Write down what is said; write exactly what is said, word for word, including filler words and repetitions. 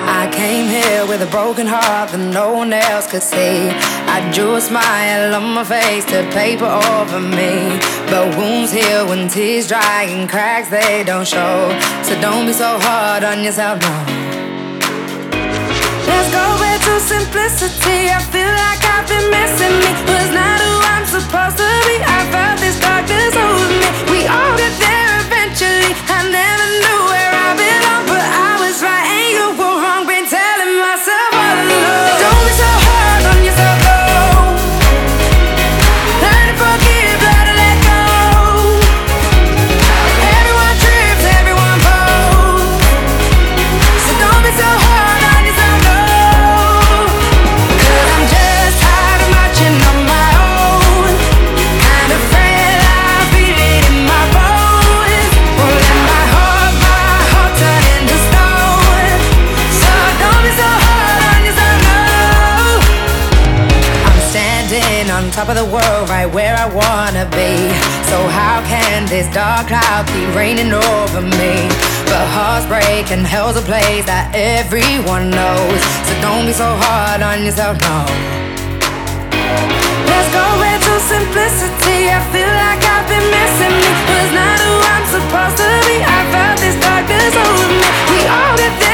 I came here with a broken heart that no one else could see. I drew a smile on my face to paper over me, but wounds heal when tears dry and cracks they don't show. So don't be so hard on yourself, no. Let's go back to simplicity. I feel like I've been missing me. Was not who I'm supposed to be. I felt this darkness over me. We all get there eventually. I never knew where I belong, but I was right and you were wrong. Been telling myself all along. Don't be so hard on yourself, though. Learn to forgive, learn to let go. Everyone trips, everyone falls. So don't be so hard on yourself, no. Cause I'm just tired of marching on my own. Kind of frail, I feel it in my bones. Won't let my heart, my heart turn into stone. So don't be so hard on yourself, no. I'm standing on top of the world, right where I wanna be. So how can this dark cloud keep raining over me? But hearts break and hell's a place that everyone knows. So don't be so hard on yourself, no. Let's go back to simplicity. I feel like I've been missing me. Was not who I'm supposed to be. I felt this darkness over me. We all get there